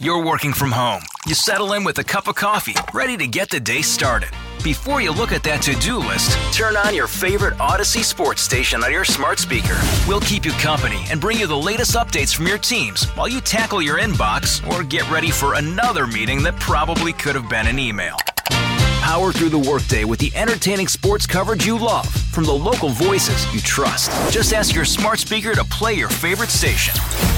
You're working from home. You settle in with a cup of coffee, ready to get the day started. Before you look at that to-do list, turn on your favorite Odyssey sports station on your smart speaker. We'll keep you company and bring you the latest updates from your teams while you tackle your inbox or get ready for another meeting that probably could have been an email. Power through the workday with the entertaining sports coverage you love from the local voices you trust. Just ask your smart speaker to play your favorite station.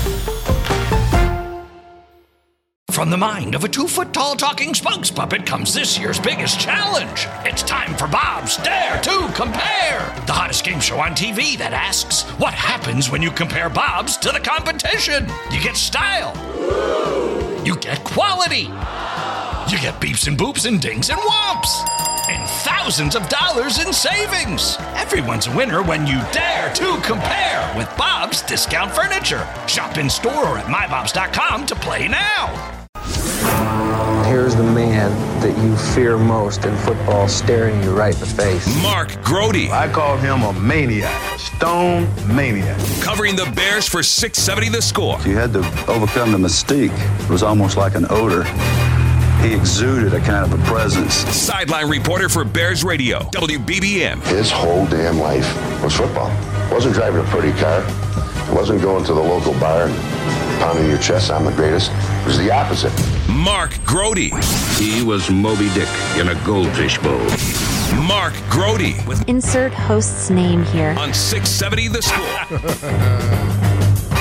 From the mind of a 2-foot-tall talking spokes puppet comes this year's biggest challenge. It's time for Bob's Dare to Compare, the hottest game show on TV that asks, what happens when you compare Bob's to the competition? You get style. You get quality. You get beeps and boops and dings and whomps. And thousands of dollars in savings. Everyone's a winner when you dare to compare with Bob's Discount Furniture. Shop in store or at mybobs.com to play now. Here's the man that you fear most in football staring you right in the face. Mark Grote. I call him a maniac, stone maniac. Covering the Bears for 670 The Score. You had to overcome the mystique. It was almost like an odor. He exuded a kind of a presence. Sideline reporter for Bears Radio, WBBM. His whole damn life was football. Wasn't driving a pretty car. Wasn't going to the local bar and pounding your chest, I'm the greatest. It was the opposite. Mark Grote. He was Moby Dick in a goldfish bowl. Mark Grote. With insert host's name here. On 670 The Score.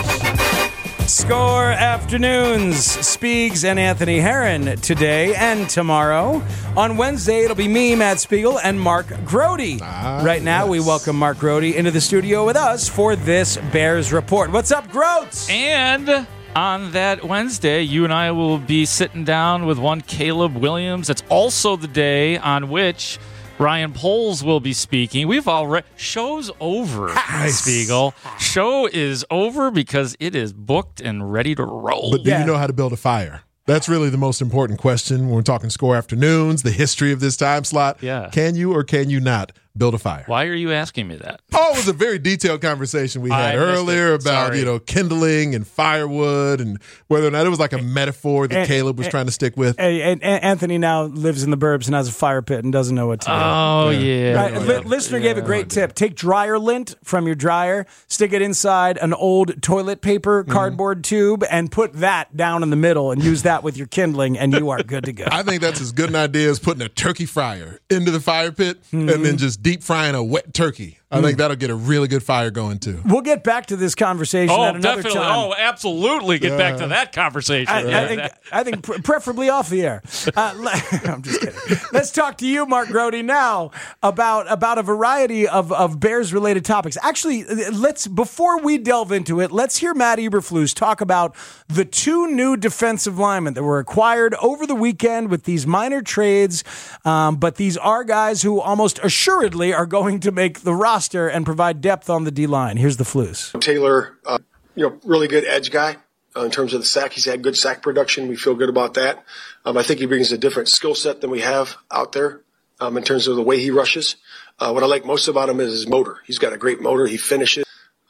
Score Afternoons, Speegs and Anthony Herron today and tomorrow. On Wednesday, it'll be me, Matt Spiegel, and Mark Grote. Right now, we welcome Mark Grote into the studio with us for this Bears Report. What's up, Groats? And on that Wednesday, you and I will be sitting down with one Caleb Williams. It's also the day on which Ryan Poles will be speaking. We've already... Show's over, Spiegel. Show is over because it is booked and ready to roll. But do you know how to build a fire? That's really the most important question when we're talking Score Afternoons, the history of this time slot. Yeah. Can you or can you not build a fire? Why are you asking me that? Oh, it was a very detailed conversation we had earlier about, kindling and firewood and whether or not it was like a metaphor that Caleb was trying to stick with. And Anthony now lives in the burbs and has a fire pit and doesn't know what to do. Oh, yeah. Right. Listener gave a great tip. Take dryer lint from your dryer, stick it inside an old toilet paper cardboard tube, and put that down in the middle and use that with your kindling, and you are good to go. I think that's as good an idea as putting a turkey fryer into the fire pit and then just deep frying a wet turkey. I think that'll get a really good fire going, too. We'll get back to this conversation at another definitely. time. Oh, absolutely get back to that conversation. I think preferably off the air. I'm just kidding. Let's talk to you, Mark Grote, now about a variety of Bears-related topics. Actually, before we delve into it, let's hear Matt Eberflus talk about the two new defensive linemen that were acquired over the weekend with these minor trades, but these are guys who almost assuredly are going to make the roster and provide depth on the D-line. Here's the Flus. Taylor, really good edge guy in terms of the sack. He's had good sack production. We feel good about that. I think he brings a different skill set than we have out there in terms of the way he rushes. What I like most about him is his motor. He's got a great motor. He finishes.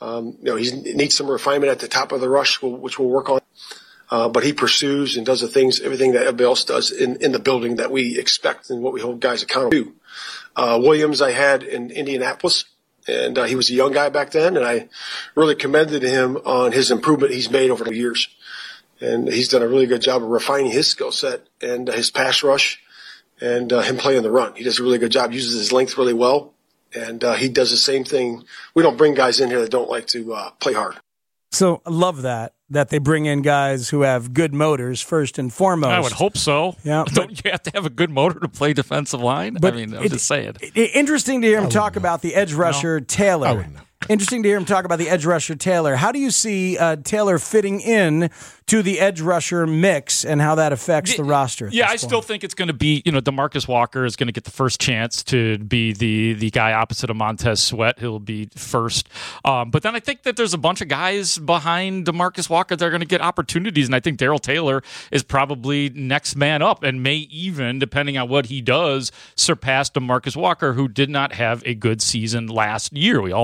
He needs some refinement at the top of the rush, which we'll work on. But he pursues and does everything that everybody else does in the building that we expect and what we hold guys accountable to. Williams I had in Indianapolis. And he was a young guy back then, and I really commended him on his improvement he's made over the years. And he's done a really good job of refining his skill set and his pass rush and him playing the run. He does a really good job, uses his length really well, and he does the same thing. We don't bring guys in here that don't like to play hard. So I love that they bring in guys who have good motors first and foremost. I would hope so. Yeah, don't you have to have a good motor to play defensive line? But I'm just saying. Interesting to hear him talk about the edge rusher Taylor. Interesting to hear him talk about the edge rusher Taylor. How do you see Taylor fitting in to the edge rusher mix and how that affects the roster? Yeah, I still think it's going to be, DeMarcus Walker is going to get the first chance to be the guy opposite of Montez Sweat. He'll be first. But then I think that there's a bunch of guys behind DeMarcus Walker that are going to get opportunities, and I think Darrell Taylor is probably next man up and may even, depending on what he does, surpass DeMarcus Walker, who did not have a good season last year. We all know that.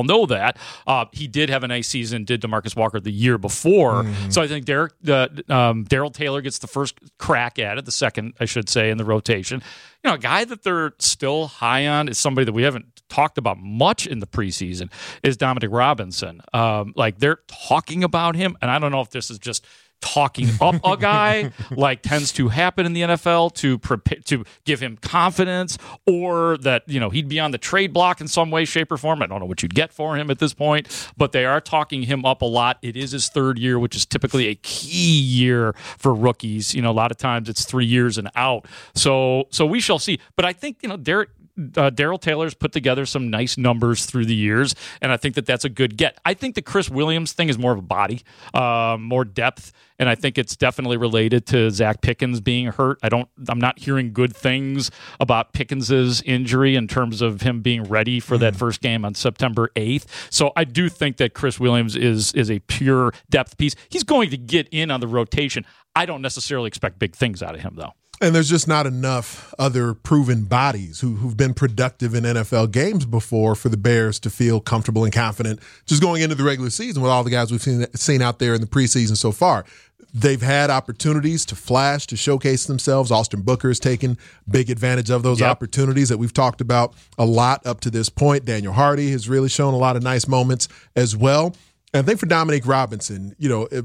that. He did have a nice season, did DeMarcus Walker the year before. So I think Darrell Taylor gets the first crack at it, the second, I should say, in the rotation. A guy that they're still high on is somebody that we haven't talked about much in the preseason is Dominic Robinson. They're talking about him, and I don't know if this is just talking up a guy like tends to happen in the NFL to give him confidence, or that he'd be on the trade block in some way, shape, or form. I don't know what you'd get for him at this point, but they are talking him up a lot. It is his third year, which is typically a key year for rookies. A lot of times it's 3 years and out. So we shall see. But I think Darrell Taylor's put together some nice numbers through the years, and I think that that's a good get. I think the Chris Williams thing is more of a body, more depth, and I think it's definitely related to Zach Pickens being hurt. I'm not hearing good things about Pickens's injury in terms of him being ready for that first game on September 8th. So I do think that Chris Williams is a pure depth piece. He's going to get in on the rotation. I don't necessarily expect big things out of him, though. And there's just not enough other proven bodies who've been productive in NFL games before for the Bears to feel comfortable and confident just going into the regular season with all the guys we've seen out there in the preseason so far. They've had opportunities to flash, to showcase themselves. Austin Booker has taken big advantage of those opportunities that we've talked about a lot up to this point. Daniel Hardy has really shown a lot of nice moments as well. And I think for Dominic Robinson,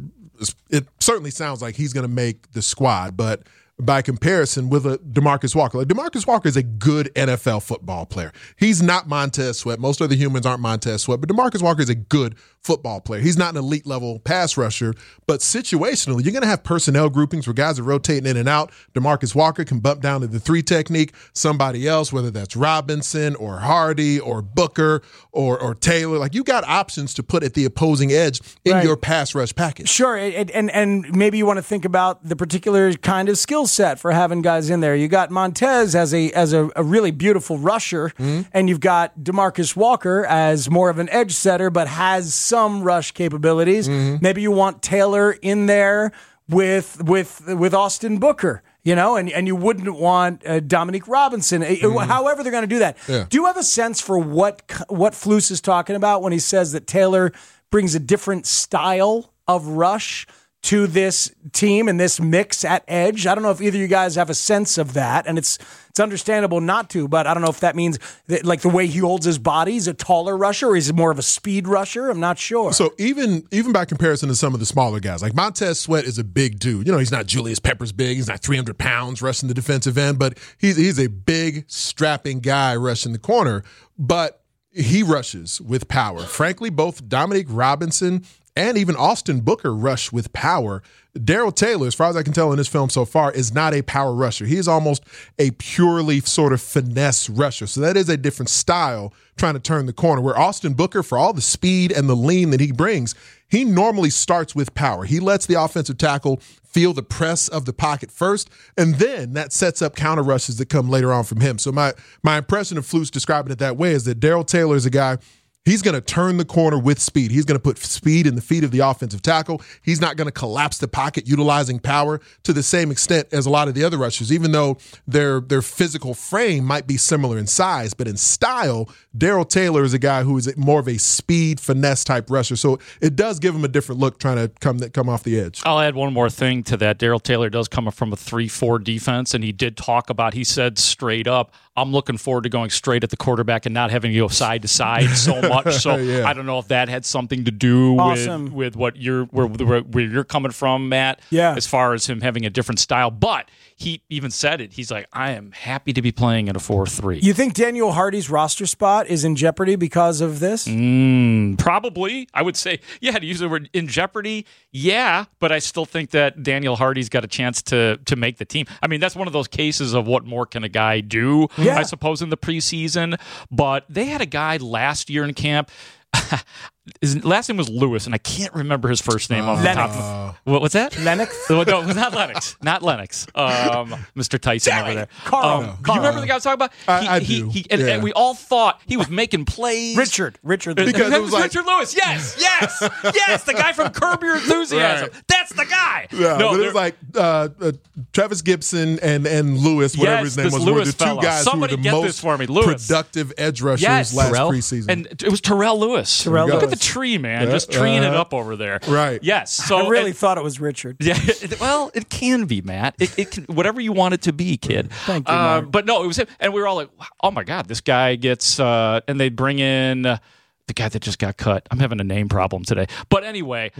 it certainly sounds like he's going to make the squad, but by comparison with DeMarcus Walker. DeMarcus Walker is a good NFL football player. He's not Montez Sweat. Most other humans aren't Montez Sweat, but DeMarcus Walker is a good football player. He's not an elite level pass rusher, but situationally, you're going to have personnel groupings where guys are rotating in and out. DeMarcus Walker can bump down to the 3 technique. Somebody else, whether that's Robinson or Hardy or Booker or Taylor, you got options to put at the opposing edge in your pass rush package. Sure, and maybe you want to think about the particular kind of skill set for having guys in there. You got Montez as a really beautiful rusher, and you've got DeMarcus Walker as more of an edge setter, but has some rush capabilities. Maybe you want Taylor in there with Austin Booker, and you wouldn't want Dominic Robinson. However they're going to do that. Yeah. Do you have a sense for what Flus is talking about when he says that Taylor brings a different style of rush to this team and this mix at edge? I don't know if either of you guys have a sense of that, and it's understandable not to, but I don't know if that means that, the way he holds his body, he's a taller rusher, or is it more of a speed rusher? I'm not sure. So even by comparison to some of the smaller guys, like Montez Sweat is a big dude. He's not Julius Peppers big. He's not 300 pounds rushing the defensive end, but he's a big, strapping guy rushing the corner, but he rushes with power. Frankly, both Dominic Robinson and even Austin Booker rush with power. Darrell Taylor, as far as I can tell in this film so far, is not a power rusher. He is almost a purely sort of finesse rusher. So that is a different style trying to turn the corner, where Austin Booker, for all the speed and the lean that he brings, he normally starts with power. He lets the offensive tackle feel the press of the pocket first, and then that sets up counter rushes that come later on from him. So my impression of Flus describing it that way is that Darrell Taylor is a guy. He's going to turn the corner with speed. He's going to put speed in the feet of the offensive tackle. He's not going to collapse the pocket utilizing power to the same extent as a lot of the other rushers, even though their physical frame might be similar in size. But in style, Darrell Taylor is a guy who is more of a speed, finesse type rusher. So it does give him a different look trying to come off the edge. I'll add one more thing to that. Darrell Taylor does come from a 3-4 defense, and he did talk about, he said straight up, I'm looking forward to going straight at the quarterback and not having to go side to side so much. So I don't know if that had something to do with what where you're coming from, Matt, as far as him having a different style. But he even said it. He's like, I am happy to be playing in a 4-3. You think Daniel Hardy's roster spot is in jeopardy because of this? Probably. I would say, to use the word in jeopardy, but I still think that Daniel Hardy's got a chance to make the team. I mean, that's one of those cases of what more can a guy do, I suppose, in the preseason. But they had a guy last year in camp. his last name was Lewis, and I can't remember his first name off the top of what's that? Lennox? No, not Lennox. Not Lennox. Mr. Tyson over there. Carl. Do you remember the guy I was talking about? I do. And we all thought he was making plays. Richard. Because it was Richard Lewis. Yes. The guy from Curb Your Enthusiasm. Right. That's the guy. Yeah, no, but it was like Travis Gibson and Lewis, whatever his name was, were the two guys Somebody who were the most productive edge rushers last preseason. And it was Terrell Lewis. Look at the tree, man. Just treeing it up over there. Right. Yes. So I really thought it was Richard. Yeah. Well, it can be, Matt. It can, whatever you want it to be, kid. Thank you, Mark. But no, it was him. And we were all like, oh, my God, this guy gets and they bring in the guy that just got cut. I'm having a name problem today. But anyway,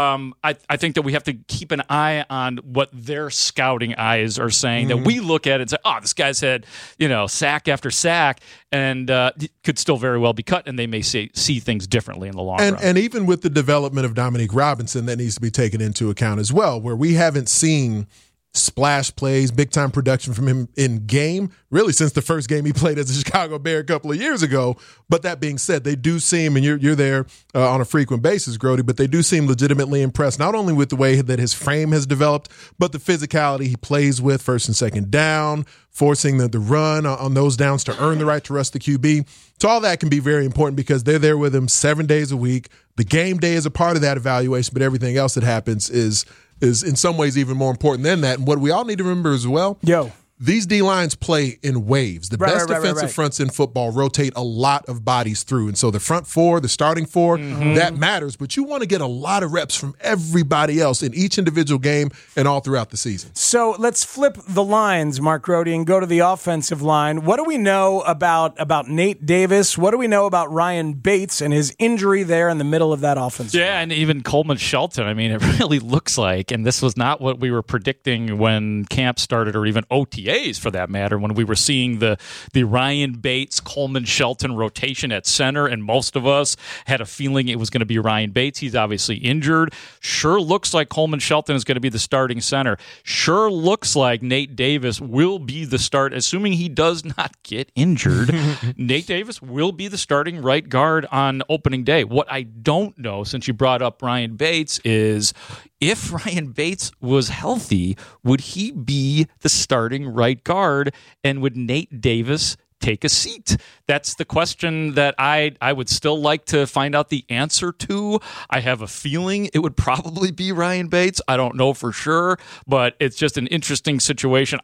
I think that we have to keep an eye on what their scouting eyes are saying, that we look at it and say, oh, this guy's had, sack after sack, and could still very well be cut, and they may see things differently in the long run. And even with the development of Dominique Robinson, that needs to be taken into account as well, where we haven't seen splash plays, big-time production from him in game, really since the first game he played as a Chicago Bear a couple of years ago. But that being said, they do seem, and you're there on a frequent basis, Grody, but they do seem legitimately impressed, not only with the way that his frame has developed, but the physicality he plays with first and second down, forcing the run on those downs to earn the right to rush the QB. So all that can be very important because they're there with him 7 days a week. The game day is a part of that evaluation, but everything else that happens is in some ways even more important than that. And what we all need to remember as well, these D-lines play in waves. The best defensive fronts in football rotate a lot of bodies through. And so the front four, the starting four, that matters. But you want to get a lot of reps from everybody else in each individual game and all throughout the season. So let's flip the lines, Mark Grody, and go to the offensive line. What do we know about Nate Davis? What do we know about Ryan Bates and his injury there in the middle of that offensive line? And even Coleman Shelton. I mean, it really looks like, and this was not what we were predicting when camp started or even OTAs for that matter, when we were seeing the Ryan Bates, Coleman Shelton rotation at center, and most of us had a feeling it was going to be Ryan Bates. He's obviously injured. Sure looks like Coleman Shelton is going to be the starting center. Sure looks like Nate Davis will be the start, assuming he does not get injured. Nate Davis will be the starting right guard on opening day. What I don't know, since you brought up Ryan Bates, is if Ryan Bates was healthy, would he be the starting right guard, and would Nate Davis take a seat? That's the question that I would still like to find out the answer to. I have a feeling it would probably be Ryan Bates. I don't know for sure, but it's just an interesting situation.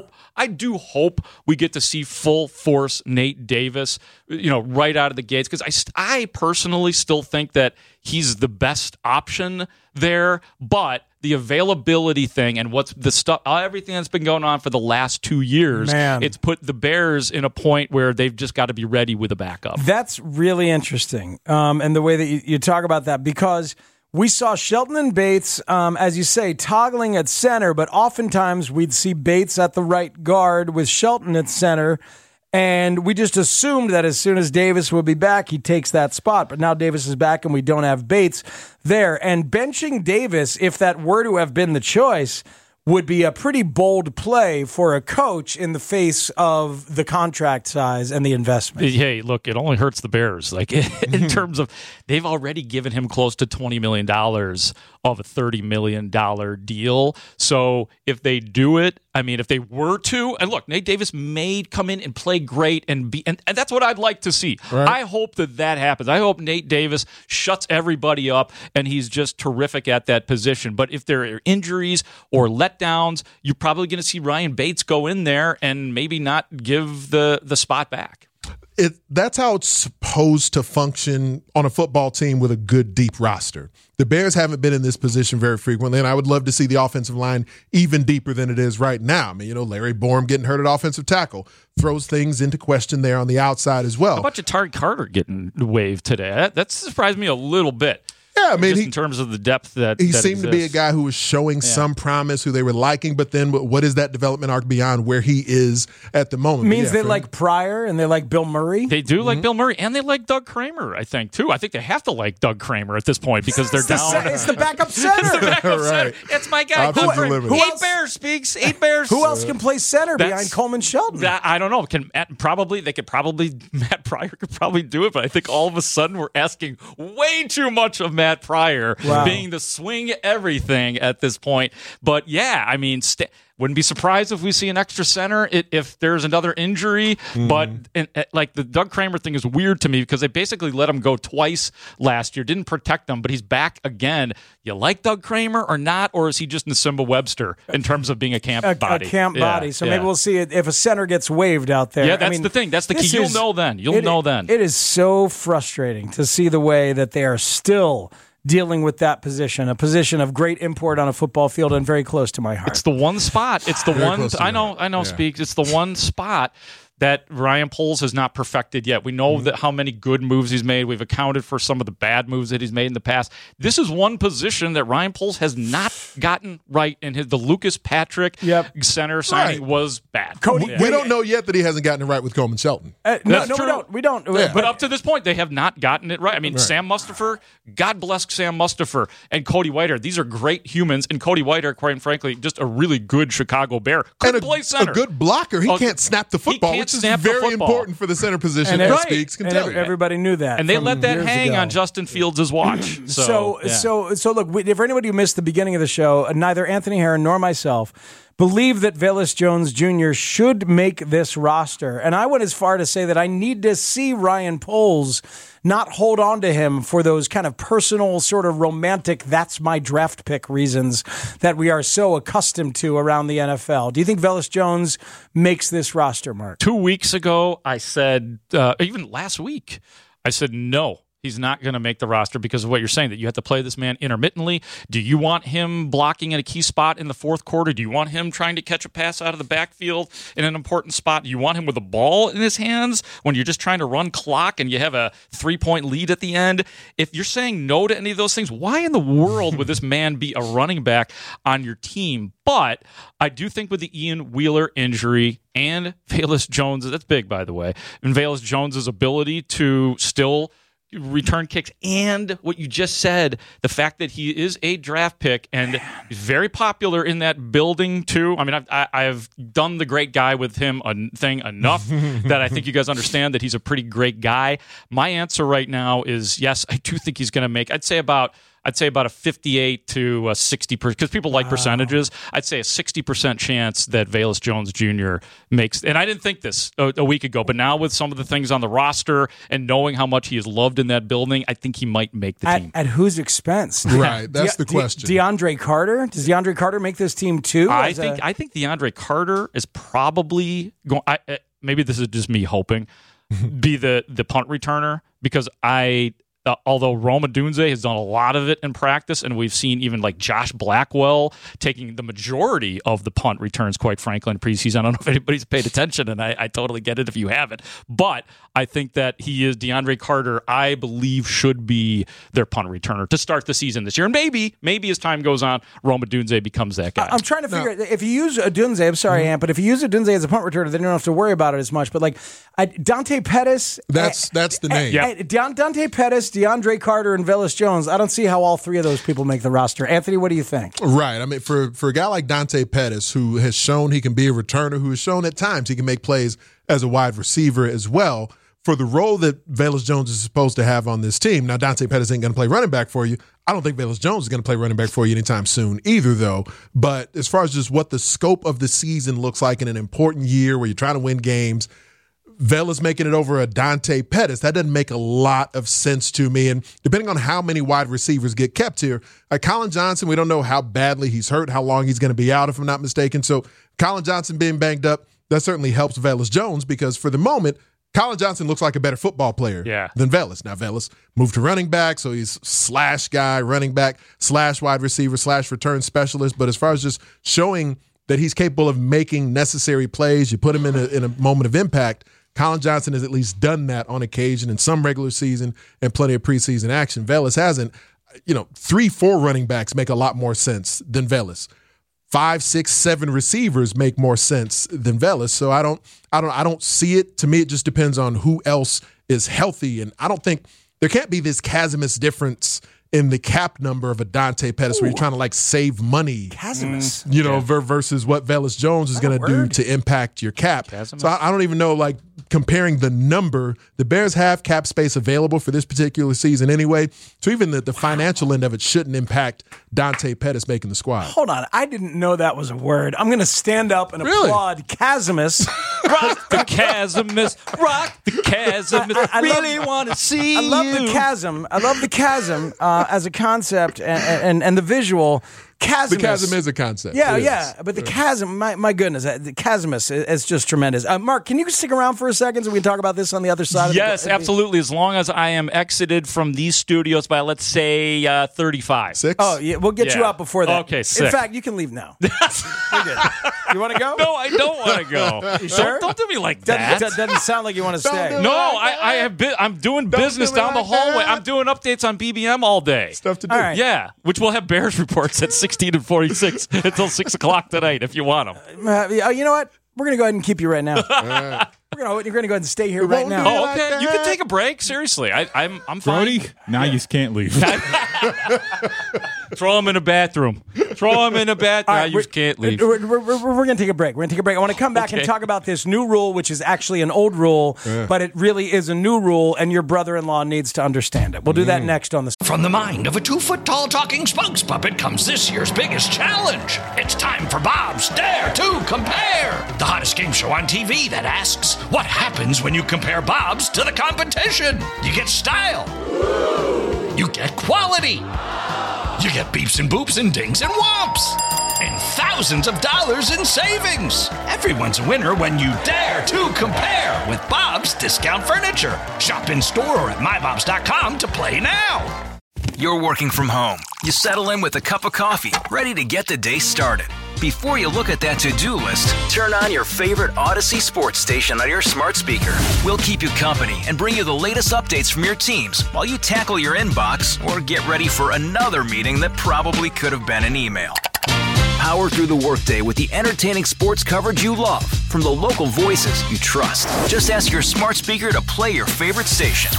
I do hope we get to see full force Nate Davis, right out of the gates, because I personally still think that he's the best option there, but the availability thing and what's the stuff, everything that's been going on for the last 2 years, it's put the Bears in a point where they've just got to be ready with a backup. That's really interesting, and the way that you talk about that, because we saw Shelton and Bates, as you say, toggling at center, but oftentimes we'd see Bates at the right guard with Shelton at center. And we just assumed that as soon as Davis would be back, he takes that spot. But now Davis is back and we don't have Bates there. And benching Davis, if that were to have been the choice, would be a pretty bold play for a coach in the face of the contract size and the investment. Hey, look, it only hurts the Bears. Like in terms of, they've already given him close to $20 million of a $30 million deal. So if they do it, if they were to, and look, Nate Davis may come in and play great and that's what I'd like to see. Right. I hope that happens. I hope Nate Davis shuts everybody up and he's just terrific at that position. But if there are injuries or letdowns, you're probably going to see Ryan Bates go in there and maybe not give the spot back. That's how it's supposed to function on a football team with a good, deep roster. The Bears haven't been in this position very frequently, and I would love to see the offensive line even deeper than it is right now. Larry Borom getting hurt at offensive tackle throws things into question there on the outside as well. How about Ja'Tyre Carter getting waived today? That surprised me a little bit. Yeah, I mean, just in terms of the depth that he that seemed to be a exists. guy who was showing some promise, who they were liking, but then what is that development arc beyond where he is at the moment? Means they like Pryor and they like Bill Murray. They do like Bill Murray, and they like Doug Kramer, I think, too. I think they have to like Doug Kramer at this point because they're down. It's the backup center. It's the backup center. It's my guy. Options are limited. Eight Bears speaks. 8 Bears. Who else can play center behind Coleman Shelton? I don't know. Matt Pryor could probably do it, but I think all of a sudden we're asking way too much of Matt Pryor being the swing everything at this point. But yeah, I mean, wouldn't be surprised if we see an extra center if there's another injury. But like the Doug Kramer thing is weird to me because they basically let him go twice last year, didn't protect him, but he's back again. You like Doug Kramer or not, or is he just Nsimba Webster in terms of being a camp body? A camp body. So maybe we'll see it if a center gets waived out there. Yeah, that's the thing. That's the key. You'll know then. You'll know then. It is so frustrating to see the way that they are still dealing with that position, a position of great import on a football field and very close to my heart. It's the one spot. It's the Very one. close to I know. Yeah. Speaks. It's the one spot that Ryan Poles has not perfected yet. We know that how many good moves he's made. We've accounted for some of the bad moves that he's made in the past. This is one position that Ryan Poles has not gotten right, and the Lucas Patrick center signing was bad. Cody, we don't know yet that he hasn't gotten it right with Coleman Shelton. No, we don't. Yeah. But up to this point, they have not gotten it right. I mean, Sam Mustipher, God bless Sam Mustipher, and Cody Whitehair. These are great humans, and Cody Whitehair, quite frankly, just a really good Chicago Bear. Couldn't play center. A good blocker. He can't snap the football, which is very important for the center position. And Speaks can tell you. Everybody knew that. And they let that hang on Justin Fields' watch. So look, for anybody who missed the beginning of the show, neither Anthony Herron nor myself believe that Velus Jones Jr. should make this roster. And I went as far to say that I need to see Ryan Poles not hold on to him for those kind of personal, sort of romantic, that's my draft pick reasons that we are so accustomed to around the NFL. Do you think Velus Jones makes this roster, Mark? 2 weeks ago, I said, even last week, I said no. He's not going to make the roster because of what you're saying, that you have to play this man intermittently. Do you want him blocking at a key spot in the fourth quarter? Do you want him trying to catch a pass out of the backfield in an important spot? Do you want him with a ball in his hands when you're just trying to run clock and you have a 3-point lead at the end? If you're saying no to any of those things, why in the world would this man be a running back on your team? But I do think with the Ian Wheeler injury and Velus Jones, that's big, by the way, and Velus Jones' ability to still return kicks, and what you just said, the fact that he is a draft pick and very popular in that building too. I mean, I've done the great guy with him thing enough that I think you guys understand that he's a pretty great guy. My answer right now is yes, I do think he's going to make, I'd say about a 58 to 60%, because people like percentages. I'd say a 60% chance that Velus Jones Jr. makes, and I didn't think this a week ago, but now with some of the things on the roster and knowing how much he is loved in that building, I think he might make the team. At whose expense? Right, that's the question. DeAndre Carter? Does DeAndre Carter make this team too? I think DeAndre Carter is probably going. Maybe this is just me hoping be the punt returner, because although Rome Odunze has done a lot of it in practice, and we've seen even like Josh Blackwell taking the majority of the punt returns, quite frankly, in preseason. I don't know if anybody's paid attention, and I totally get it if you haven't. But I think that DeAndre Carter, I believe, should be their punt returner to start the season this year. And maybe as time goes on, Rome Odunze becomes that guy. I'm trying to figure out, if you use Odunze, I'm sorry, Ant, but if you use Odunze as a punt returner, then you don't have to worry about it as much. But like Dante Pettis. That's the name. Dante Pettis, DeAndre Carter, and Velus Jones, I don't see how all three of those people make the roster. Anthony, what do you think? Right. I mean, for a guy like Dante Pettis, who has shown he can be a returner, who has shown at times he can make plays as a wide receiver as well, for the role that Velus Jones is supposed to have on this team. Now, Dante Pettis ain't going to play running back for you. I don't think Velus Jones is going to play running back for you anytime soon either, though. But as far as just what the scope of the season looks like in an important year where you're trying to win games, Velus making it over a Dante Pettis, that doesn't make a lot of sense to me. And depending on how many wide receivers get kept here, like Colin Johnson, we don't know how badly he's hurt, how long he's going to be out, if I'm not mistaken. So Colin Johnson being banged up, that certainly helps Velus Jones, because for the moment, Colin Johnson looks like a better football player than Velus. Now, Velus moved to running back, so he's slash guy, running back, slash wide receiver, slash return specialist. But as far as just showing that he's capable of making necessary plays, you put him in a moment of impact, Colin Johnson has at least done that on occasion in some regular season and plenty of preseason action. Velus hasn't. 3-4 running backs make a lot more sense than Velus. 5, 6, 7 receivers make more sense than Velus. So I don't see it. To me, it just depends on who else is healthy. And I don't think there can't be this chasmus difference in the cap number of a Dante Pettis where you're trying to save money. Chasmus. Versus what Velus Jones is going to do to impact your cap. Chasmus. So I don't even know, comparing the number. The Bears have cap space available for this particular season anyway. So even the financial end of it shouldn't impact Dante Pettis making the squad. Hold on. I didn't know that was a word. I'm going to stand up and applaud chasmus. Rock the chasmus. Rock the chasmus. I really want to see I love the chasm. I love the chasm as a concept and the visual. Chasmus. The chasm is a concept. Yeah. But the chasm, my goodness, the chasmus is just tremendous. Mark, can you stick around for a second so we can talk about this on the other side? Yes, absolutely. As long as I am exited from these studios by, let's say, 35. 6? Oh, yeah, we'll get you out before that. Okay, 6. In fact, you can leave now. You're good. You want to go? No, I don't want to go. You sure? Don't do me like that. Doesn't sound like you want to stay. No, I'm doing business down the hallway. I'm doing updates on BBM all day. Stuff to do. Right. Yeah, which we'll have Bears reports at 16 and 46 until 6 o'clock tonight if you want them. You know what? We're going to go ahead and keep you right now. You're going to go ahead and stay here right now. Oh, okay. You can take a break. Seriously, I'm fine. Brody, now you can't leave. Throw him in a bathroom. Now you can't leave. We're going to take a break. I want to come back and talk about this new rule, which is actually an old rule, but it really is a new rule, and your brother-in-law needs to understand it. We'll do that next on the... From the mind of a 2-foot-tall talking spokes puppet comes this year's biggest challenge. It's time for Bob's Dare to Compare, the hottest game show on TV that asks, what happens when you compare Bob's to the competition? You get style. You get quality. You get beeps and boops and dings and whomps. And thousands of dollars in savings. Everyone's a winner when you dare to compare with Bob's Discount Furniture. Shop in store or at mybobs.com to play now. You're working from home. You settle in with a cup of coffee, ready to get the day started. Before you look at that to-do list, turn on your favorite Odyssey sports station on your smart speaker. We'll keep you company and bring you the latest updates from your teams while you tackle your inbox or get ready for another meeting that probably could have been an email. Power through the workday with the entertaining sports coverage you love from the local voices you trust. Just ask your smart speaker to play your favorite station.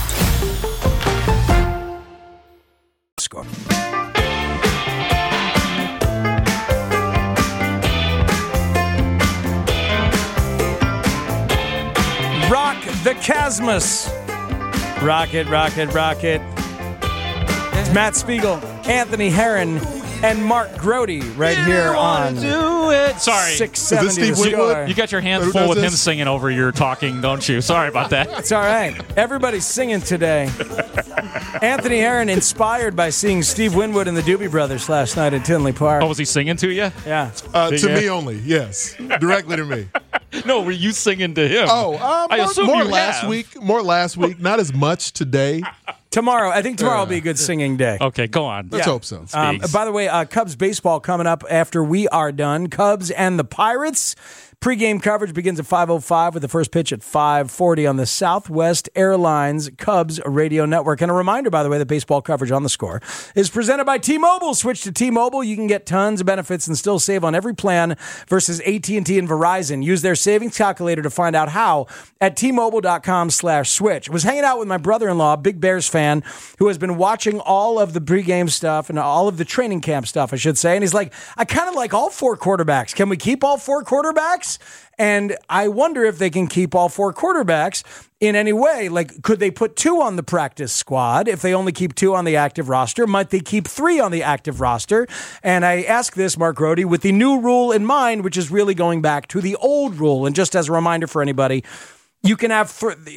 Score. Rock the Chasmus. Rock it, rock it, rock it. It's Matt Spiegel, Anthony Herron, and Mark Grody right here on do it. Sorry. 670 The Score. You got your hands full with him singing over your talking, don't you? Sorry about that. It's all right. Everybody's singing today. Anthony Herron, inspired by seeing Steve Winwood and the Doobie Brothers last night at Tinley Park. Oh, was he singing to you? Yeah. To me only, yes. Directly to me. No, were you singing to him? I assume more last week. More last week. Not as much today. Tomorrow. I think tomorrow will be a good singing day. Okay, go on. Let's hope so. By the way, Cubs baseball coming up after we are done. Cubs and the Pirates. Pre-game coverage begins at 5:05 with the first pitch at 5:40 on the Southwest Airlines Cubs radio network. And a reminder, by the way, that baseball coverage on The Score is presented by T-Mobile. Switch to T-Mobile. You can get tons of benefits and still save on every plan versus AT&T and Verizon. Use their savings calculator to find out how at T-Mobile.com/switch. I was hanging out with my brother-in-law, big Bears fan, who has been watching all of the pre-game stuff and all of the training camp stuff, I should say. And he's like, I kind of like all 4 quarterbacks. Can we keep all 4 quarterbacks? And I wonder if they can keep all 4 quarterbacks in any way. Like, could they put 2 on the practice squad? If they only keep 2 on the active roster, might they keep 3 on the active roster? And I ask this, Mark Grody, with the new rule in mind, which is really going back to the old rule. And just as a reminder for anybody, you can have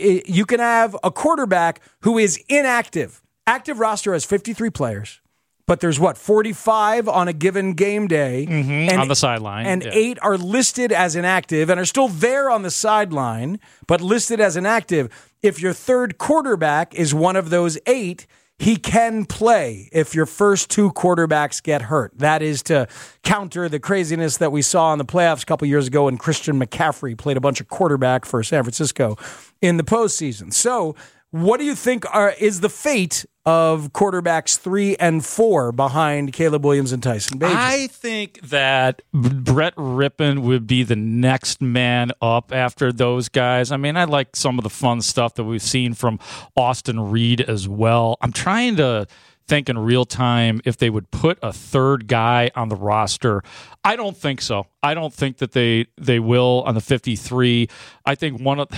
a quarterback who is inactive. Active roster has 53 players. But there's 45 on a given game day and on the sideline, and 8 are listed as inactive and are still there on the sideline, but listed as inactive. If your third quarterback is one of those 8, he can play if your first 2 quarterbacks get hurt. That is to counter the craziness that we saw in the playoffs a couple years ago when Christian McCaffrey played a bunch of quarterback for San Francisco in the postseason. So What do you think is the fate of quarterbacks 3 and 4 behind Caleb Williams and Tyson Bagent? I think that Brett Rypien would be the next man up after those guys. I mean, I like some of the fun stuff that we've seen from Austin Reed as well. I'm trying to think in real time if they would put a third guy on the roster. I don't think so. I don't think that they will on the 53. I think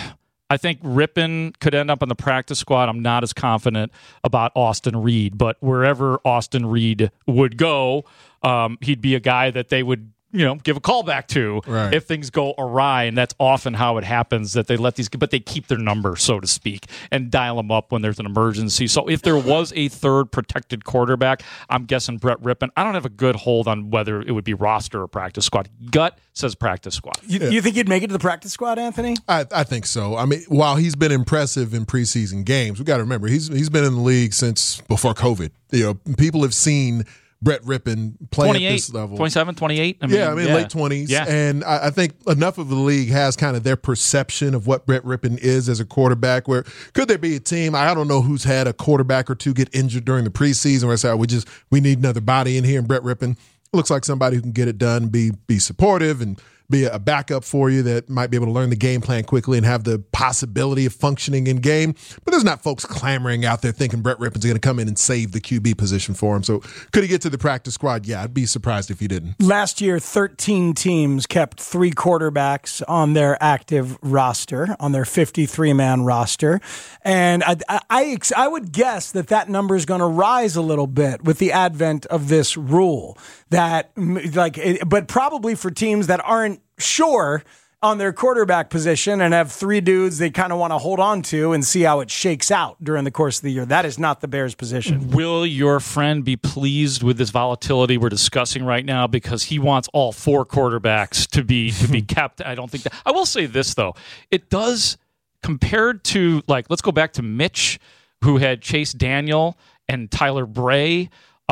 Rypien could end up on the practice squad. I'm not as confident about Austin Reed, but wherever Austin Reed would go, he'd be a guy that they would, give a call back to if things go awry, and that's often how it happens, that they let these, but they keep their number, so to speak, and dial them up when there's an emergency. So if there was a third protected quarterback, I'm guessing Brett Rypien. I don't have a good hold on whether it would be roster or practice squad. Gut says practice squad. You think he'd make it to the practice squad, Anthony? I think so. I mean, while he's been impressive in preseason games, we got to remember he's been in the league since before COVID. People have seen Brett Rypien play at this level. 27, 28? Late 20s. Yeah. And I think enough of the league has kind of their perception of what Brett Rypien is as a quarterback, where could there be a team, I don't know who's had a quarterback or two get injured during the preseason where I say, we need another body in here, and Brett Rypien looks like somebody who can get it done, be supportive, and be a backup for you that might be able to learn the game plan quickly and have the possibility of functioning in game. But there's not folks clamoring out there thinking Brett Rypien's going to come in and save the QB position for him. So could he get to the practice squad? Yeah, I'd be surprised if he didn't. Last year, 13 teams kept 3 quarterbacks on their active roster, on their 53-man roster. And I would guess that number is going to rise a little bit with the advent of this rule. But probably for teams that aren't sure on their quarterback position and have 3 dudes they kind of want to hold on to and see how it shakes out during the course of the year. That is not the Bears' position. Will your friend be pleased with this volatility we're discussing right now, because he wants all 4 quarterbacks to be kept? I don't think that. I will say this, though. It does, compared to, let's go back to Mitch, who had Chase Daniel and Tyler Bray.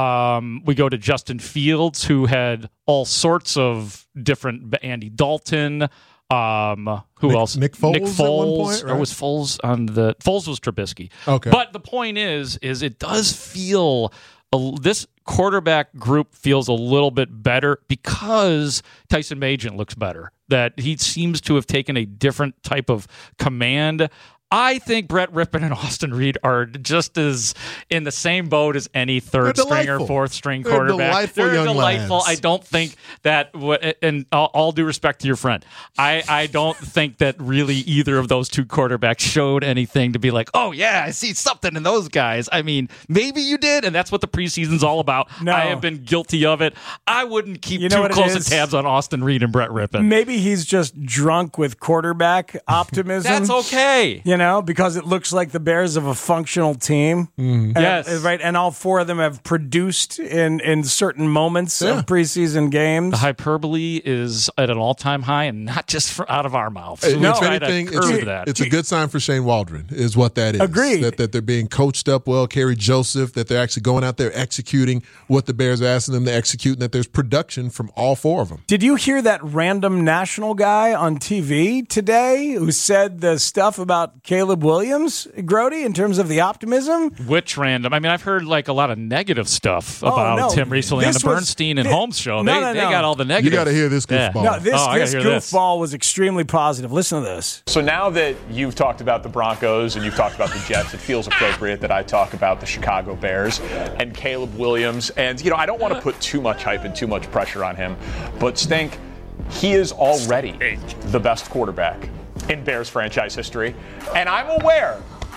We go to Justin Fields, who had all sorts of different, Andy Dalton. Who else? Nick Foles. Nick Foles. At one point, right? Or was Foles on the? Foles was Trubisky. Okay. But the point is it does feel this quarterback group feels a little bit better because Tyson Bagent looks better. That he seems to have taken a different type of command. I think Brett Rypien and Austin Reed are just as in the same boat as any third string or fourth string quarterback. They're delightful. Lads. I don't think that, and all due respect to your friend, I don't think that really either of those 2 quarterbacks showed anything to be like, oh yeah, I see something in those guys. I mean, maybe you did, and that's what the preseason's all about. No. I have been guilty of it. I wouldn't keep too close of tabs on Austin Reed and Brett Rypien. Maybe he's just drunk with quarterback optimism. That's okay. Because it looks like the Bears have a functional team. Mm. Yes. Right. And all 4 of them have produced in certain moments of preseason games. The hyperbole is at an all-time high, and not just out of our mouths. If anything, it's a good sign for Shane Waldron, is what that is. Agreed. That they're being coached up well, Kerry Joseph, that they're actually going out there executing what the Bears are asking them to execute, and that there's production from all 4 of them. Did you hear that random national guy on TV today who said the stuff about Caleb Williams, Grody, in terms of the optimism? Which random? I mean, I've heard a lot of negative stuff about him recently on the Bernstein and Holmes show. They got all the negative. You got to hear this goofball. No, this goofball was extremely positive. Listen to this. So now that you've talked about the Broncos and you've talked about the Jets, it feels appropriate that I talk about the Chicago Bears and Caleb Williams. And, I don't want to put too much hype and too much pressure on him, but Stink, he is already the best quarterback in Bears franchise history. And I am aware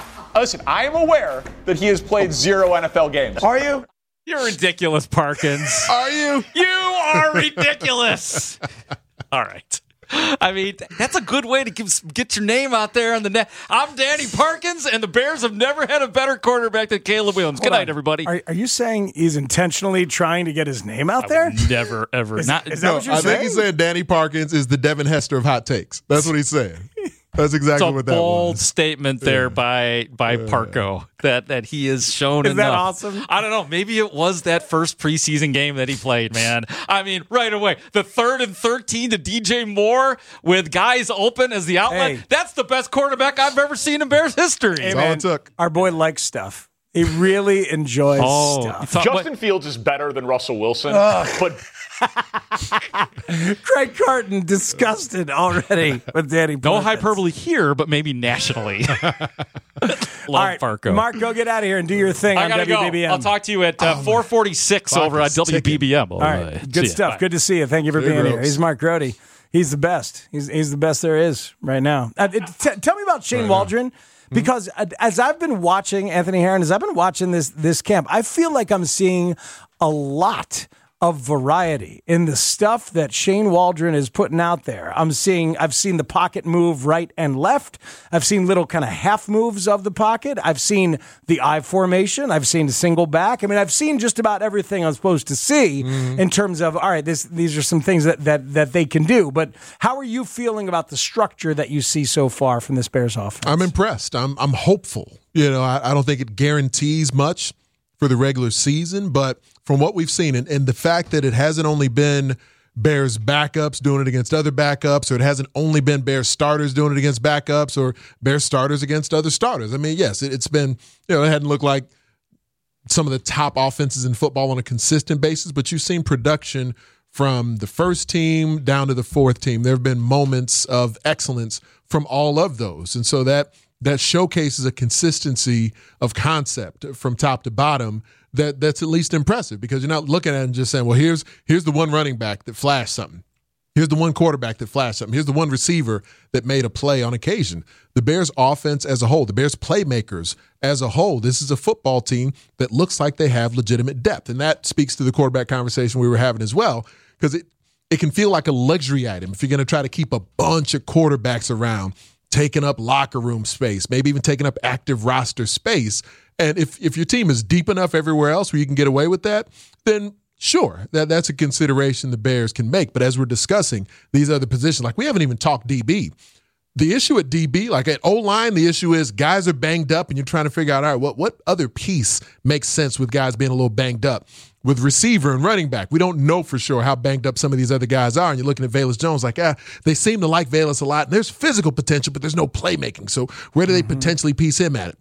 that he has played 0 NFL games. Are you? You're ridiculous, Parkins. Are you? You are ridiculous. All right. I mean, that's a good way to get your name out there on the net. I'm Danny Parkins, and the Bears have never had a better quarterback than Caleb Williams. Good night, everybody. Are you saying he's intentionally trying to get his name out there? Never, ever. Is that what you're saying? I think he's saying Danny Parkins is the Devin Hester of hot takes. That's what he's saying. That's exactly what that was. It's a bold statement there by Parco that he has shown enough. Is that awesome? I don't know. Maybe it was that first preseason game that he played, man. I mean, right away, the 3rd and 13 to DJ Moore with guys open as the outlet. Hey. That's the best quarterback I've ever seen in Bears history. Hey, That's all it took. Our boy likes stuff. He really enjoys stuff. Justin Fields is better than Russell Wilson, but Craig Carton disgusted already with Danny No Perkins. hyperbole here, but maybe nationally. Love All right, Parco. Mark, go get out of here and do your thing I on gotta WBBM. go. I'll talk to you at 4:46 over at WBBM. All right, good stuff. Good to see you. Thank you for being here. He's Mark Grody. He's the best. He's the best there is right now. Tell me about Shane Waldron. Because as I've been watching Anthony Herron, as I've been watching this camp, I feel like I'm seeing a lot of variety in the stuff that Shane Waldron is putting out there. I've seen the pocket move right and left. I've seen little kind of half moves of the pocket. I've seen the I formation. I've seen the single back. I mean, I've seen just about everything I'm supposed to see in terms of, all right, these are some things that they can do. But how are you feeling about the structure that you see so far from this Bears offense? I'm impressed. I'm hopeful. I don't think it guarantees much for the regular season, but from what we've seen, and the fact that it hasn't only been Bears backups doing it against other backups, or it hasn't only been Bears starters doing it against backups, or Bears starters against other starters. I mean, yes, it's been, it hadn't looked like some of the top offenses in football on a consistent basis, but you've seen production from the first team down to the fourth team. There have been moments of excellence from all of those. And so that showcases a consistency of concept from top to bottom that's at least impressive, because you're not looking at it and just saying, well, here's the one running back that flashed something. Here's the one quarterback that flashed something. Here's the one receiver that made a play on occasion. The Bears offense as a whole, the Bears playmakers as a whole, this is a football team that looks like they have legitimate depth. And that speaks to the quarterback conversation we were having as well, because it can feel like a luxury item if you're going to try to keep a bunch of quarterbacks around, taking up locker room space, maybe even taking up active roster space. And if your team is deep enough everywhere else where you can get away with that, then sure, that's a consideration the Bears can make. But as we're discussing these other positions, like we haven't even talked DB. The issue at DB, like at O-line, the issue is guys are banged up and you're trying to figure out, all right, what other piece makes sense with guys being a little banged up? With receiver and running back, we don't know for sure how banged up some of these other guys are. And you're looking at Velus Jones like, they seem to like Velus a lot. And there's physical potential, but there's no playmaking. So where do they potentially piece him at it?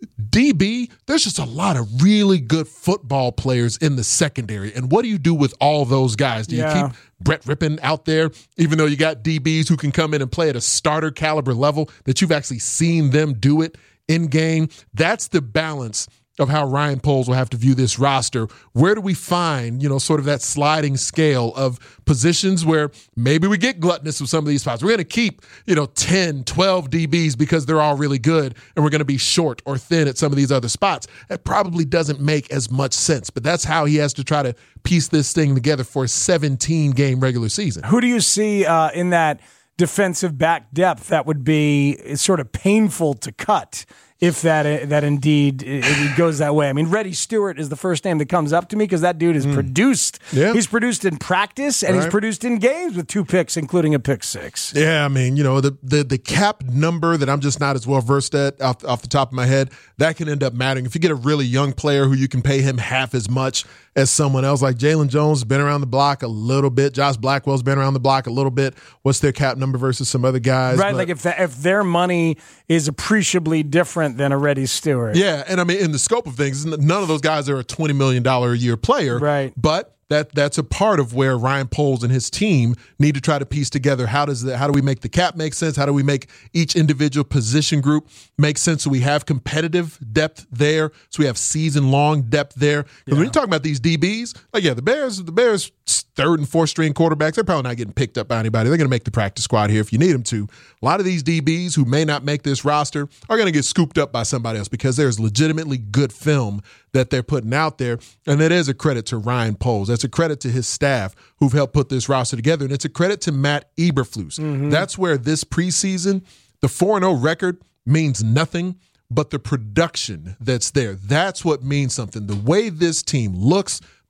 DB, there's just a lot of really good football players in the secondary. And what do you do with all those guys? Do you keep Brett Rippon out there, even though you got DBs who can come in and play at a starter caliber level that you've actually seen them do it in game? That's the balance of how Ryan Poles will have to view this roster. Where do we find, sort of that sliding scale of positions where maybe we get gluttonous with some of these spots? We're going to keep, 10, 12 DBs because they're all really good, and we're going to be short or thin at some of these other spots. That probably doesn't make as much sense, but that's how he has to try to piece this thing together for a 17-game regular season. Who do you see in that defensive back depth that would be sort of painful to cut if that indeed it goes that way? I mean, Reddy Stewart is the first name that comes up to me because that dude is produced. Yeah. He's produced in practice and he's produced in games with 2 picks, including a pick 6. Yeah, I mean, the cap number that I'm just not as well versed at off the top of my head, that can end up mattering. If you get a really young player who you can pay him half as much as someone else, like Jalen Jones has been around the block a little bit. Josh Blackwell's been around the block a little bit. What's their cap number versus some other guys? Right, like if their money is appreciably different than a Reddy Stewart. Yeah, and I mean, in the scope of things, none of those guys are a $20 million a year player. Right. But that's a part of where Ryan Poles and his team need to try to piece together how do we make the cap make sense? How do we make each individual position group make sense so we have competitive depth there, so we have season-long depth there? Because when you talk about these DBs, the Bears' third and fourth string quarterbacks, they're probably not getting picked up by anybody. They're going to make the practice squad here if you need them to. A lot of these DBs who may not make this roster are going to get scooped up by somebody else because there's legitimately good film that they're putting out there. And that is a credit to Ryan Poles. That's a credit to his staff who've helped put this roster together. And it's a credit to Matt Eberflus. Mm-hmm. That's where this preseason, the 4-0 record means nothing, but the production that's there, that's what means something. The way this team looks,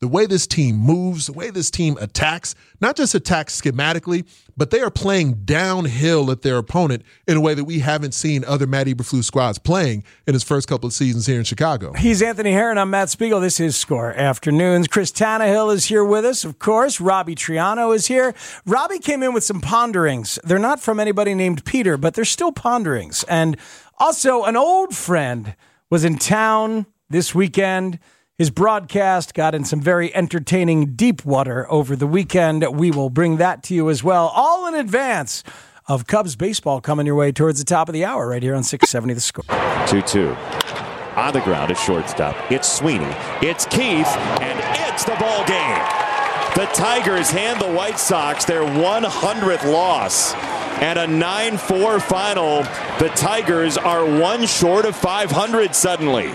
the way this team moves, the way this team attacks, not just attacks schematically, but they are playing downhill at their opponent in a way that we haven't seen other Matt Eberflus squads playing in his first couple of seasons here in Chicago. He's Anthony Herron. I'm Matt Spiegel. This is Score Afternoons. Chris Tannehill is here with us, of course. Robbie Triano is here. Robbie came in with some ponderings. They're not from anybody named Peter, but they're still ponderings. And also, an old friend was in town this weekend. His broadcast got in some very entertaining deep water over the weekend. We will bring that to you as well, all in advance of Cubs baseball coming your way towards the top of the hour right here on 670 The Score. 2-2. On the ground at shortstop. It's Sweeney. It's Keith. And it's the ball game. The Tigers hand the White Sox their 100th loss. And a 9-4 final. The Tigers are one short of 500 suddenly.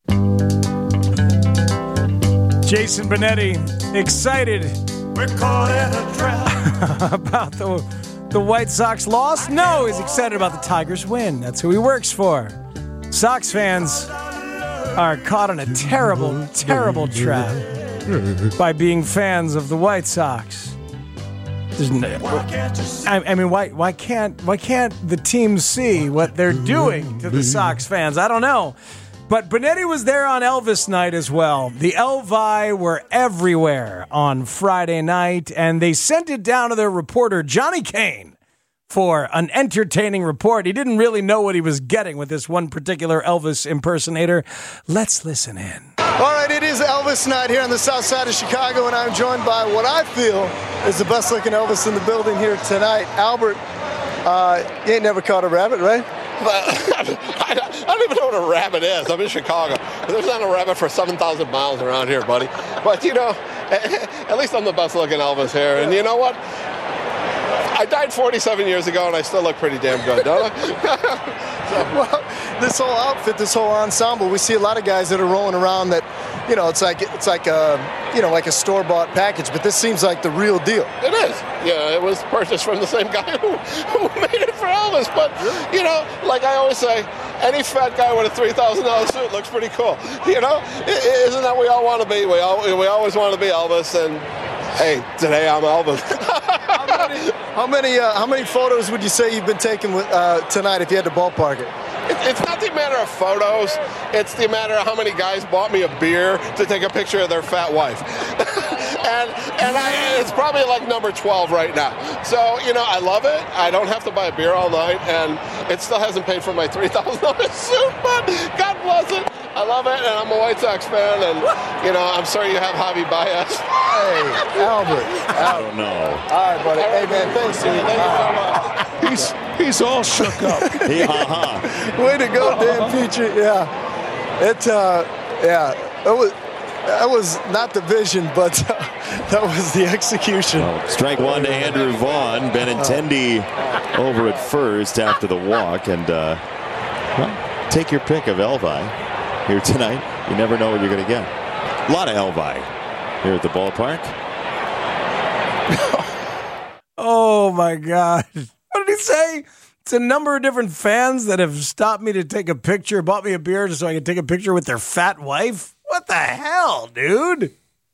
Jason Benetti, excited about the White Sox loss? No, he's excited about the Tigers win. That's who he works for. Sox fans are caught in a terrible, terrible trap by being fans of the White Sox. I mean, why can't the team see what they're doing to the Sox fans? I don't know. But Benetti was there on Elvis night as well. The Elvi were everywhere on Friday night, and they sent it down to their reporter, Johnny Kane, for an entertaining report. He didn't really know what he was getting with this one particular Elvis impersonator. Let's listen in. All right, it is Elvis night here on the south side of Chicago, and I'm joined by what I feel is the best-looking Elvis in the building here tonight. Albert, you ain't never caught a rabbit, right? I don't even know what a rabbit is. I'm in Chicago. There's not a rabbit for 7,000 miles around here, buddy. But, you know, at least I'm the best-looking Elvis here. And you know what? I died 47 years ago, and I still look pretty damn good, don't I? Well, this whole outfit, this whole ensemble, we see a lot of guys that are rolling around that, you know, it's like a store-bought package, but this seems like the real deal. It is. Yeah, it was purchased from the same guy who made it for Elvis. But, you know, like I always say, any fat guy with a $3,000 suit looks pretty cool. You know, isn't that we all want to be? We always want to be Elvis, and hey, today I'm Elvis. How many photos would you say you've been taking tonight if you had to ballpark it? It's not the matter of photos. It's the matter of how many guys bought me a beer to take a picture of their fat wife. and it's probably like number 12 right now. So, you know, I love it. I don't have to buy a beer all night, and it still hasn't paid for my $3,000 suit, but God bless it. I love it, and I'm a White Sox fan, and, you know, I'm sorry you have Javi Baez. Hey, Albert. I don't know. All right, buddy. Hey, man, thanks, dude. Thank you so much. He's all shook up. Way to go, Dan Petrie. Yeah. That was not the vision, but that was the execution. Well, strike one to Andrew Vaughn. Benintendi over at first after the walk. And, well, take your pick of Elvi here tonight. You never know what you're going to get. A lot of Elvi here at the ballpark. Oh, my God. What did he say? It's a number of different fans that have stopped me to take a picture, bought me a beer just so I could take a picture with their fat wife. What the hell, dude?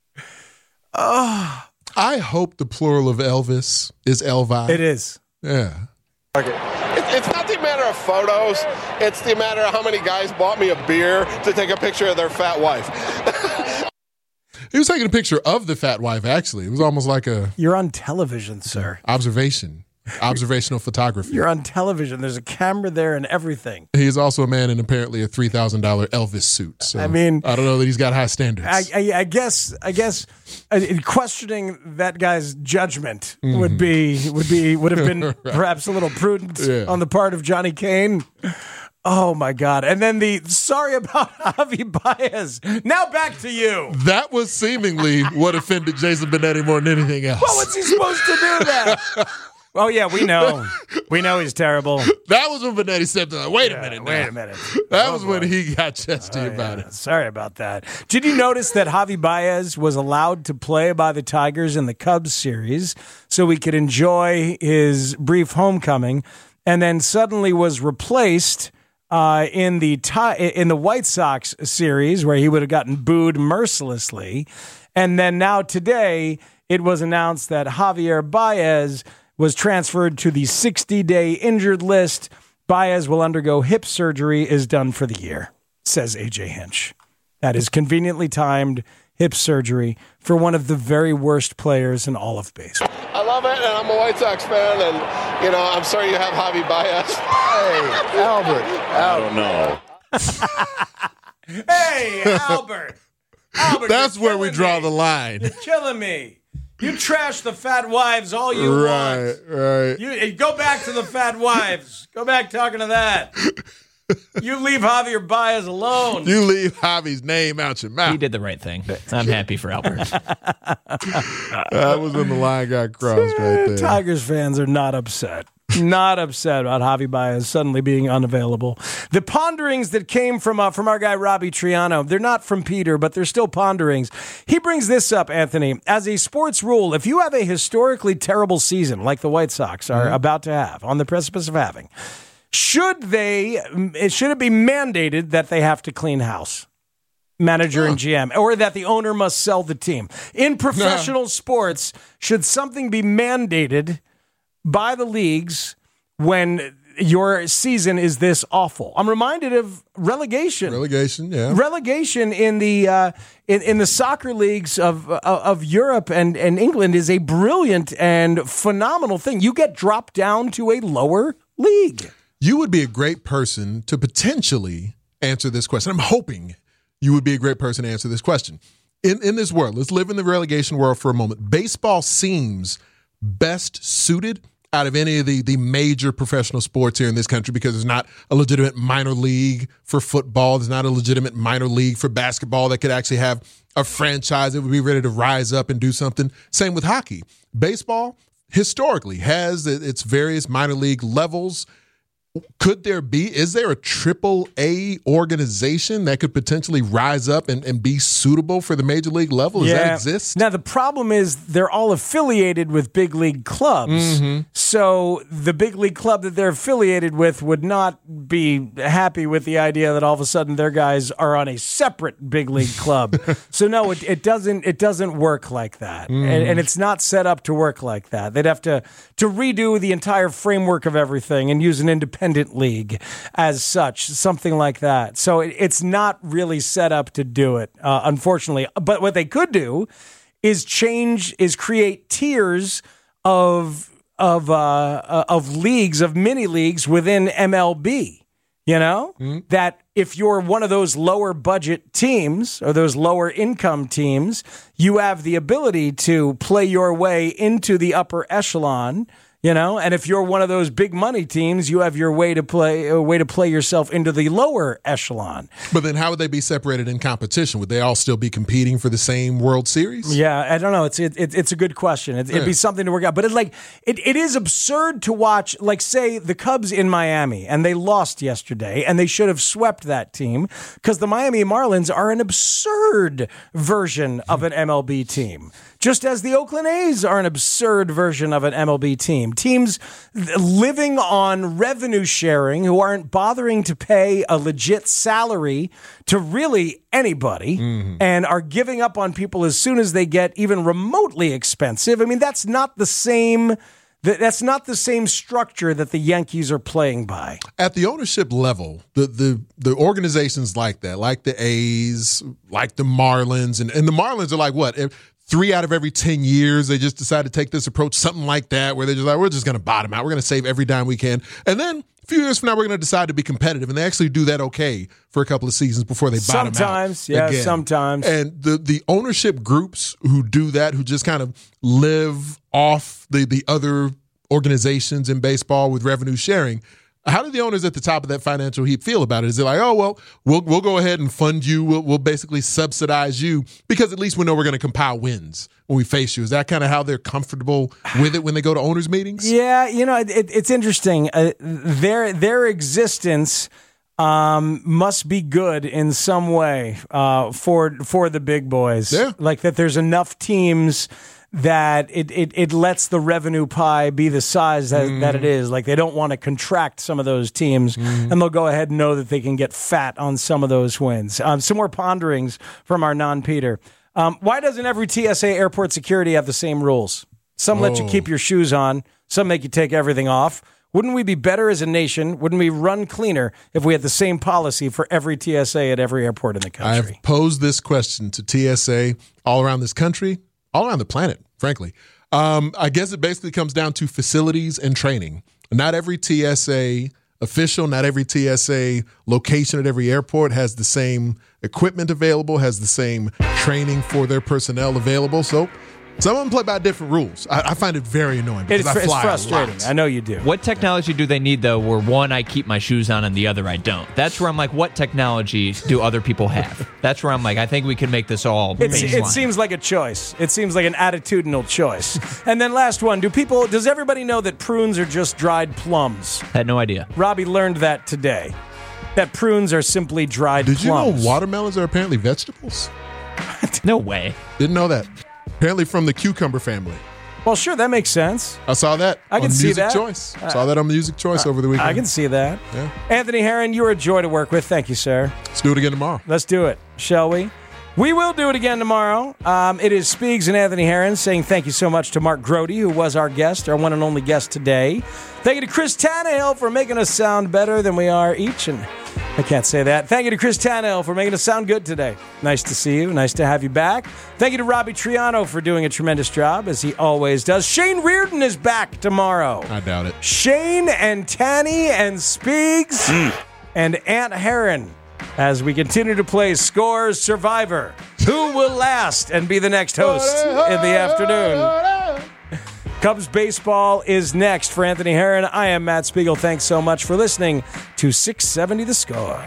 Oh. I hope the plural of Elvis is Elvi. It is. Yeah. Okay. It's not the matter of photos. It's the matter of how many guys bought me a beer to take a picture of their fat wife. He was taking a picture of the fat wife, actually. It was almost like a... You're on television, sir. Observational photography. You're on television. There's a camera there and everything. He is also a man in apparently a $3,000 Elvis suit. So I mean, I don't know that he's got high standards. I guess questioning that guy's judgment would have been perhaps a little prudent on the part of Johnny Kane. Oh, my God. And then sorry about Javi Baez. Now back to you. That was seemingly what offended Jason Benetti more than anything else. Well, what's he supposed to do then? Oh, yeah, we know. We know he's terrible. That was when Benetti said, wait a minute. That was when he got chesty about it. Sorry about that. Did you notice that Javi Baez was allowed to play by the Tigers in the Cubs series so we could enjoy his brief homecoming, and then suddenly was replaced in the White Sox series where he would have gotten booed mercilessly? And then now today, it was announced that Javier Baez was transferred to the 60-day injured list. Baez will undergo hip surgery, is done for the year, says A.J. Hinch. That is conveniently timed hip surgery for one of the very worst players in all of baseball. I love it, and I'm a White Sox fan, and, I'm sorry you have Javi Baez. Hey, Albert. I don't know. Hey, Albert. That's where we draw the line. You're killing me. You trash the fat wives all you want. Right. You go back to the fat wives. Go back talking to that. You leave Javier Baez alone. You leave Javi's name out your mouth. He did the right thing. I'm happy for Albert. That was when the line got crossed right there. Tigers fans are not upset. Not upset about Javi Baez suddenly being unavailable. The ponderings that came from our guy Robbie Triano, they're not from Peter, but they're still ponderings. He brings this up, Anthony. As a sports rule, if you have a historically terrible season like the White Sox are about to have, on the precipice of having, should it be mandated that they have to clean house? Manager and GM, or that the owner must sell the team. In professional sports, should something be mandated by the leagues when your season is this awful? I'm reminded of relegation. Relegation in the in the soccer leagues of Europe and England is a brilliant and phenomenal thing. You get dropped down to a lower league. You would be a great person to potentially answer this question. I'm hoping you would be a great person to answer this question. In this world, let's live in the relegation world for a moment. Baseball seems best suited out of any of the major professional sports here in this country because there's not a legitimate minor league for football. There's not a legitimate minor league for basketball that could actually have a franchise that would be ready to rise up and do something. Same with hockey. Baseball historically has its various minor league levels. Is there a AAA organization that could potentially rise up and be suitable for the major league level? Does that exist? Now, the problem is they're all affiliated with big league clubs. Mm-hmm. So the big league club that they're affiliated with would not be happy with the idea that all of a sudden their guys are on a separate big league club. So no, it doesn't work like that. And it's not set up to work like that. They'd have to redo the entire framework of everything and use an independent league as such, something like that. So it's not really set up to do it, unfortunately. But what they could do is create tiers of leagues, of mini leagues within MLB. That if you're one of those lower budget teams or those lower income teams, you have the ability to play your way into the upper echelon. And if you're one of those big money teams, you have your way to play yourself into the lower echelon. But then how would they be separated in competition? Would they all still be competing for the same World Series? Yeah, I don't know. It's a good question. It'd be something to work out. But it is absurd to watch, like, say, the Cubs in Miami, and they lost yesterday, and they should have swept that team because the Miami Marlins are an absurd version of an MLB team. Just as the Oakland A's are an absurd version of an MLB team. Teams living on revenue sharing who aren't bothering to pay a legit salary to really anybody and are giving up on people as soon as they get even remotely expensive. I mean, that's not the same structure that the Yankees are playing by. At the ownership level, the organizations like that, like the A's, like the Marlins, and the Marlins are like what? 3 out of every 10 years, they just decide to take this approach, something like that, where they're just like, we're just going to bottom out. We're going to save every dime we can. And then a few years from now, we're going to decide to be competitive. And they actually do that okay for a couple of seasons before they bottom out. Sometimes, yeah, again. Sometimes. And the ownership groups who do that, who just kind of live off the other organizations in baseball with revenue sharing, how do the owners at the top of that financial heap feel about it? Is it like, oh, well, we'll go ahead and fund you. We'll basically subsidize you because at least we know we're going to compile wins when we face you. Is that kind of how they're comfortable with it when they go to owners' meetings? Yeah, it's interesting. Their existence must be good in some way for the big boys. Yeah. Like that there's enough teams that it lets the revenue pie be the size that it is. Like they don't want to contract some of those teams, and they'll go ahead and know that they can get fat on some of those wins. Some more ponderings from our non-Peter. Why doesn't every TSA airport security have the same rules? Some let you keep your shoes on. Some make you take everything off. Wouldn't we be better as a nation? Wouldn't we run cleaner if we had the same policy for every TSA at every airport in the country? I've posed this question to TSA all around this country, all around the planet, frankly. I guess it basically comes down to facilities and training. Not every TSA official, not every TSA location at every airport has the same equipment available, has the same training for their personnel available. So some of them play by different rules. I find it very annoying because I fly it's frustrating. a lot. I know you do. What technology do they need, though, where one, I keep my shoes on and the other I don't? That's where I'm like, what technology do other people have? That's where I'm like, I think we can make this all baseline. It seems like a choice. It seems like an attitudinal choice. And then last one, does everybody know that prunes are just dried plums? Had no idea. Robbie learned that today. That prunes are simply dried plums. Did you know watermelons are apparently vegetables? No way. Didn't know that. Apparently from the cucumber family. Well, sure, that makes sense. I saw that. I can on see Music that. Choice. Saw that on Music Choice over the weekend. I can see that. Yeah. Anthony Herron, you were a joy to work with. Thank you, sir. Let's do it again tomorrow. Let's do it, shall we? We will do it again tomorrow. It is Speegs and Anthony Herron saying thank you so much to Mark Grody, who was our guest, our one and only guest today. Thank you to Chris Tannehill for making us sound better than we are each. And I can't say that. Thank you to Chris Tannehill for making us sound good today. Nice to see you. Nice to have you back. Thank you to Robbie Triano for doing a tremendous job, as he always does. Shane Reardon is back tomorrow. I doubt it. Shane and Tanny and Speegs and Aunt Herron, as we continue to play Scores Survivor. Who will last and be the next host in the afternoon? Cubs baseball is next. For Anthony Herron, I am Matt Spiegel. Thanks so much for listening to 670 The Score.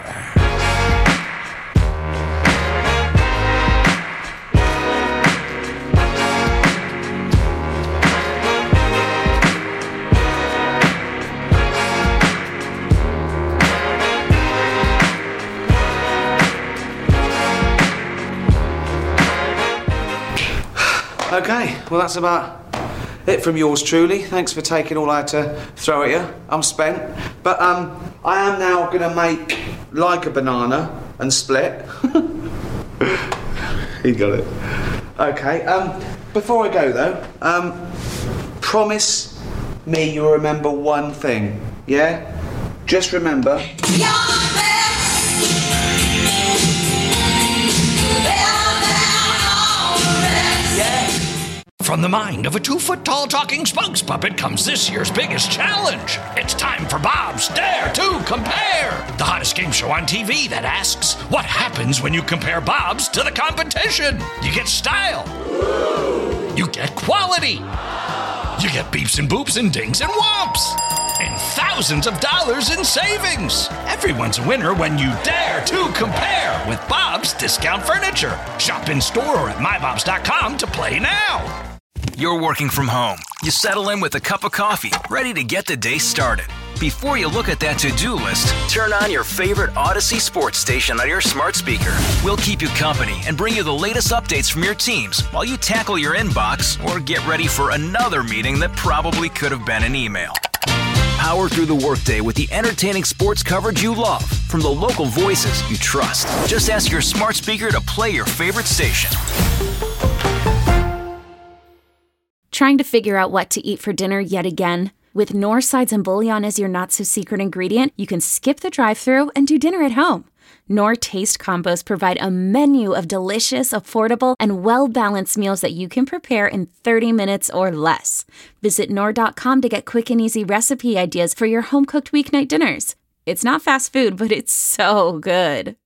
Okay, well that's about it from yours truly. Thanks for taking all I had to throw at you. I'm spent. But I am now going to make like a banana and split. He got it. Okay, before I go though, promise me you'll remember one thing, yeah? Just remember... From the mind of a 2-foot-tall talking spokes puppet comes this year's biggest challenge. It's time for Bob's Dare to Compare, the hottest game show on TV that asks, what happens when you compare Bob's to the competition? You get style. You get quality. You get beeps and boops and dings and whomps. And thousands of dollars in savings. Everyone's a winner when you dare to compare with Bob's Discount Furniture. Shop in store or at mybobs.com to play now. You're working from home. You settle in with a cup of coffee, ready to get the day started. Before you look at that to-do list, turn on your favorite Odyssey sports station on your smart speaker. We'll keep you company and bring you the latest updates from your teams while you tackle your inbox or get ready for another meeting that probably could have been an email. Power through the workday with the entertaining sports coverage you love from the local voices you trust. Just ask your smart speaker to play your favorite station. Trying to figure out what to eat for dinner yet again? With Knorr Sides and Bouillon as your not-so-secret ingredient, you can skip the drive-thru and do dinner at home. Knorr Taste Combos provide a menu of delicious, affordable, and well-balanced meals that you can prepare in 30 minutes or less. Visit Knorr.com to get quick and easy recipe ideas for your home-cooked weeknight dinners. It's not fast food, but it's so good.